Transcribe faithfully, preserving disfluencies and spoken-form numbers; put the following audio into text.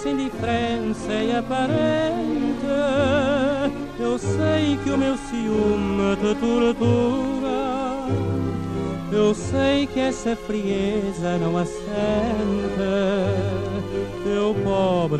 essa indiferença é aparente. Eu sei que o meu ciúme te tortura, eu sei que essa frieza não assente. Teu pobre